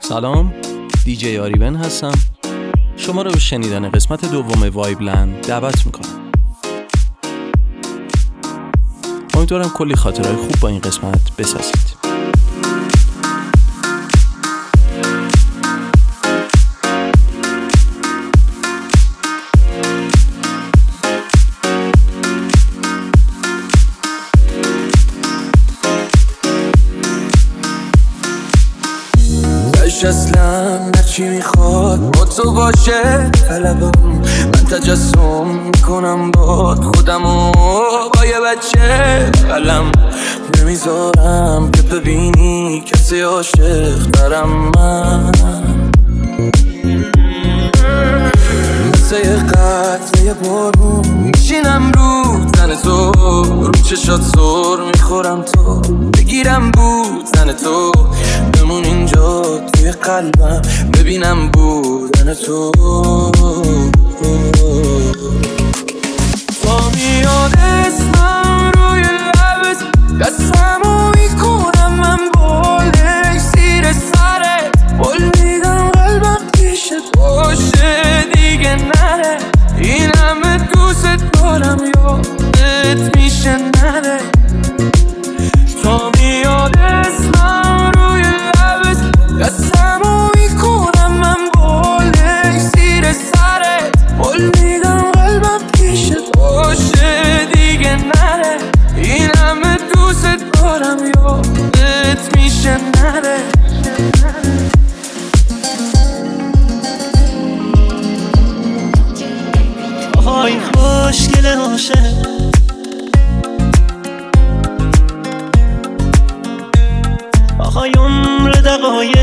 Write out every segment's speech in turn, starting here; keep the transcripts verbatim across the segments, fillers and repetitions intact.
سلام، دیجی آریون هستم. شما رو به شنیدن قسمت دوم وایبلند دعوت میکنم. امیدوارم کلی خاطرهای خوب با این قسمت بسازید. اصلا نچی میخواد با تو باشه طلبم، من تجسم میکنم باد خودمو با یه بچه قلم نمیذارم که ببینی کسی عاشق دارم. من مثل یه قطره یه بارون میشینم رو زن تو، رو چشات سر میخورم تو بگیرم بود زن تو، بمون اینجا توی قلبم ببینم بودن تو. تا میاد اسمم روی لبت دستمو میکنم من بالش زیر سرت، بول میدم قلبم پیشت باشه دیگه نره، این همه دوست دارم یادت میشه نره. تا میاد اسمم روی لبت دستمو میکنم من بالش زیر سرت، بول میدم قلبم پیشت باشه دیگه نره، این همه دوست دارم یادت میشه نره. آهای خوشگل عاشق، آهای عمر دقایق،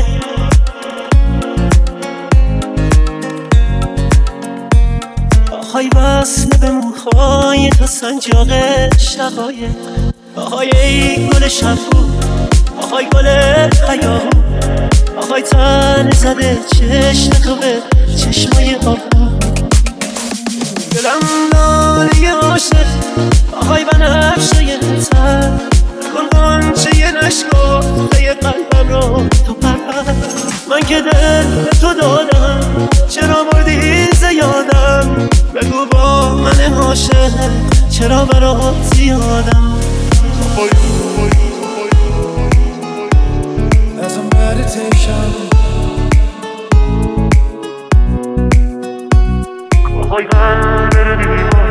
آهای وصل به موهای تا سنجاق شقایق، آهای ای گل شبو، آهای گل حیاهو، آهای تن زده چشم تو به چشمای آبو، دلم لاله عاشق، آهای بنفشه تر کن غنچه یه نشکافته قلبم رو تو پرد. من که دل به تو دادم چرا بردی زیادم، بگو با من عاشق چرا برات زیادم. As a meditation آهای قلب دیوار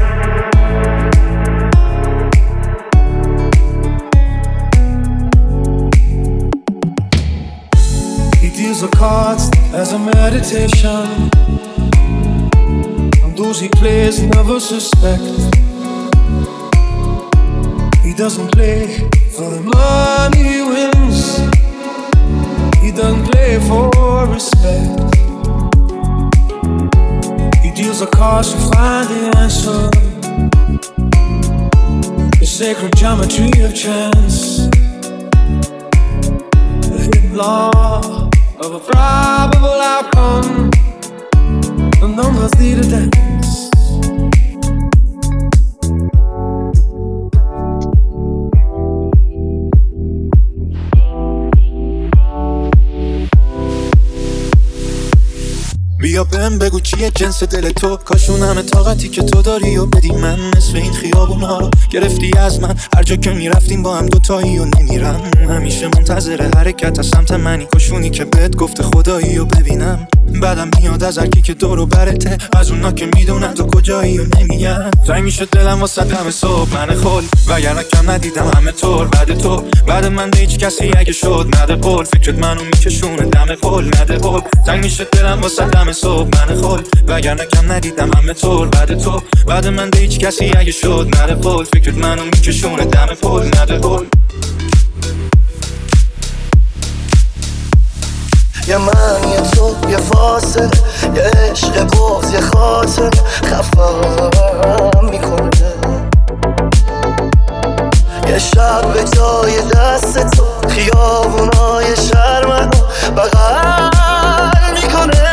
He deals the cards as a meditation, and those he plays never suspect. He doesn't play for the money he wins, he doesn't play for respect. He deals the cards to find the answer, the sacred geometry of chance, the hidden law of a probable outcome. The numbers lead a dance. بیا بهم بگو چیه جنس دل تو، کاشون همه طاقتی که تو داری و بدی من. نصف این خیابون ها رو گرفتی از من، هر جا که میرفتیم با هم دوتایی و نمیرم. همیشه منتظر حرکت از سمت منی، کاشونی که بهت گفته خدایی و ببینم. بعدم میاد از هرکی که دورو برته، از اونا که میدونن تو کجایی و نمیگن. تنگ میشه دلم واسه دم صبح من خل، وگرنه کم ندیدم همه طور بعد تو. بعد من به هیچ کسی اگه شد نده پول، فکرت منو میکشونه دم پول نده پول. تنگ میشه دلم واسه دم صبح من خل، وگرنه کم ندیدم همه طور بعد تو. بعد من به هیچ کسی اگه شد نده پول، فکرت منو میکشونه دم پول نده پول. یه من یه تو یه فاصله، یه عشق بغض یه خاطر خفم میکنه. یه شب به جای دست تو خیابونای شرمن بغل میکنه.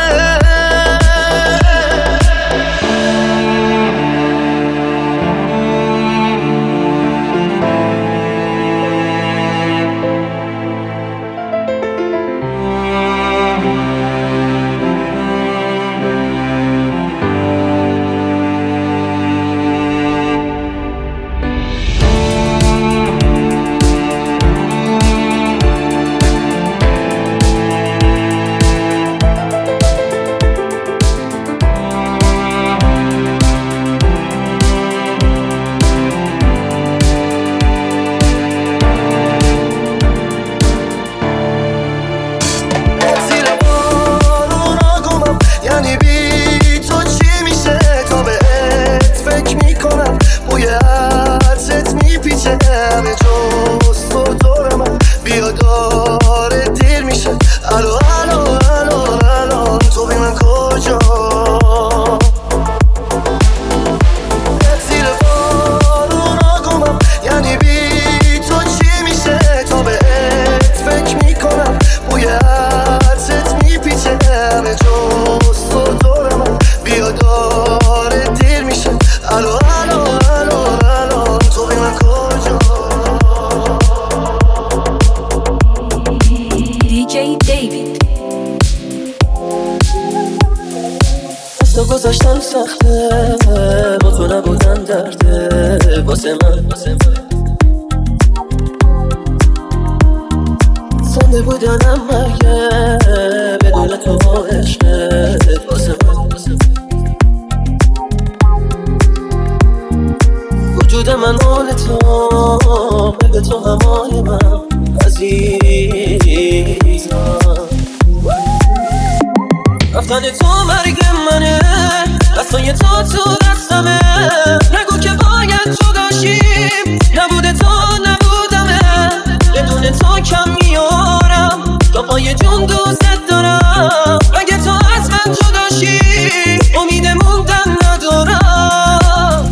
با تو نبودن درده واسه من زنده بودنم مگه بدون تو با عشقت واسه من وجود من مال تو به تو همای من عزیزم رفتن تو مرگ منه دستای تو تو دستمه نگو که باید جداشیم نبوده تو نبودمه بدون تو کم میارم تا پای جون دوست دارم اگه تو از من جداشی امید موندن ندارم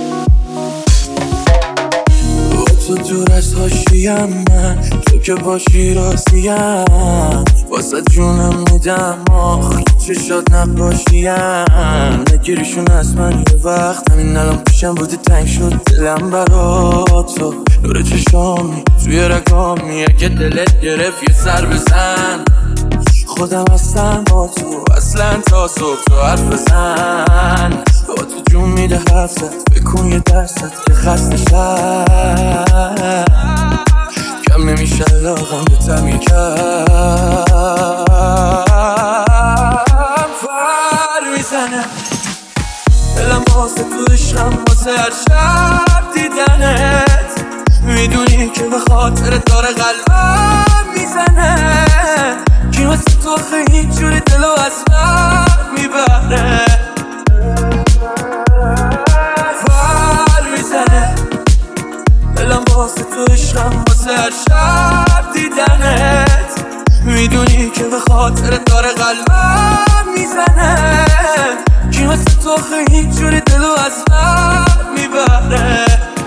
تو دور از حاشیم من تو که باشی راضیم واسه جونم میدم آخ چشات نباشیم نگیریشون از من یه وقت همین الان پیشم بودی تنگ شد دلم برا تو نور چشامی توی رگامی اگه دلت گرفت یه سر بزن خودم هستم با تو اصلا تا صبح تو حرف بزن با تو جون میده حرفت بکن یه درست که خسته شد کم نمیشه لاغم به تمی کم فر میزنه دلم واسه تو عشقم واسه هر شب دیدنت میدونی که به خاطر داره قلبم میزنه کی واسه تو خیلی جوری دلو از من میبره فر میزنه دلم واسه تو عشقم واسه هر شب دیدنت میدونی که به خاطر داره قلبم میزنه کی واسه تو خیلی جوری دلو از من میبره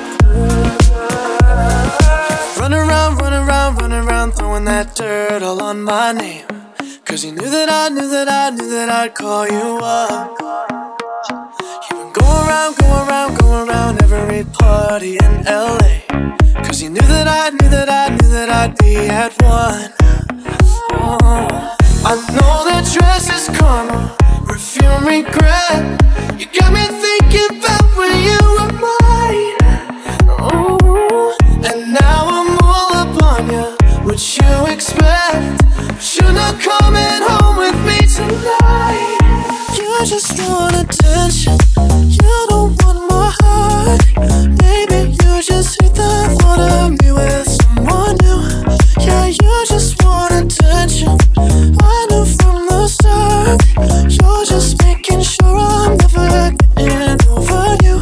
Run around, run around, run around, throwing that dirt all on my name. Cause you knew that I knew that I knew that I'd call you up. You would go around, go around, go around every party in L A. Cause you knew that I knew that I knew that I'd be at one. Oh, I know that dress is karma, perfume regret. You got me thinking about when you were mine. Oh, and now I'm all up on you. What you expect? But you're not coming home with me tonight. You just want attention. You don't want my heart. Baby, you just hate the thought of me with someone new. Yeah, you just want attention. I knew from the start. You're just making sure I'm never getting over you.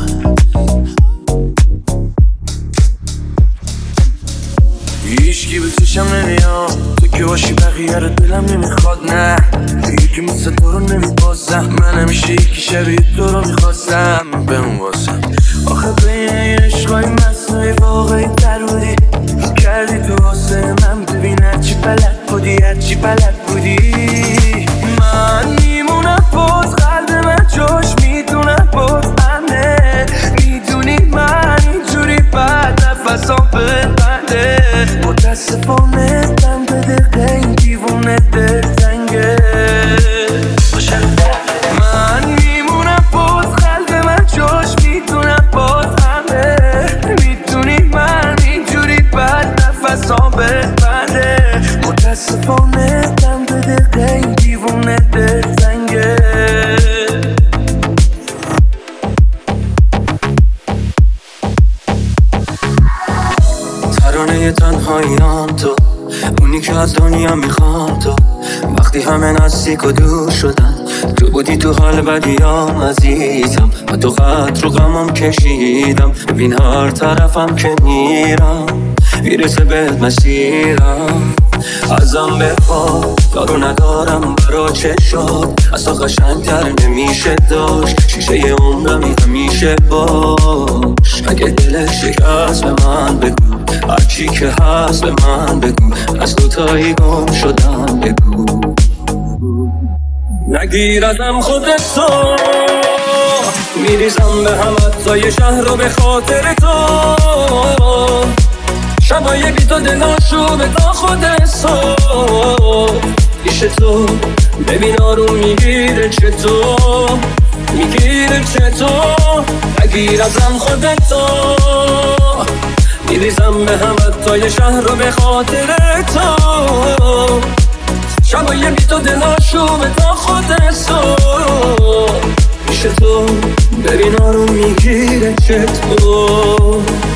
هیچکی به چشم نمیام تو که باشی بقیه رو دلم نمیخواد نه یکی مثل تو رو نمیبازم من همیشه یکی شبیه تو رو میخواستم بمون واسم آخه بین این عشقای مصنوعی واقعی تر بودی کردی تو واسه من ببین هرچی بلد بودی هرچی بلد بودی من میمونم باز قلب من جاش میدونم باز امنه میدونی من اینجوری بعد نفسام ببنده متاسفانه دم به دقیقه این دیوونه دلتنگه من میمونم باز قلب من جاش میدونم باز همه میدونی من اینجوری بعد نفسام ببنده متاسفانه دم به دقیقه این دیوونه دلتنگه ترانه تنهاییام تو اونی که از دنیا میخوام تو وقتی همه نزدیک و دور شدن تو بودی تو حال بدیام عزیزم و تو قدر رو غمم کشیدم ببین هر طرفم که میرم میرسه بهت مسیرم ازم بخواه دارو ندارم برا چشات از تو قشنگتر نمیشه داشت شیشه یه عمرمی همیشه باش اگه دلت شکست به من بگو هرچی که هست به من بگو از دوتایی گم شدم بگو نگیر ازم خودتو میریزم به هم حتی شهر رو به خاطر تو شبای بی تو دلاشو به تا خود حساب پیش تو ببین آروم میگیره چطور میگیره چطور نگیر ازم خودتو میریزم به هم حتی شهر رو به خاطر تو شبای بی تو دلاشومه تا خودتو میشه تو ببین آروم میگیره چطور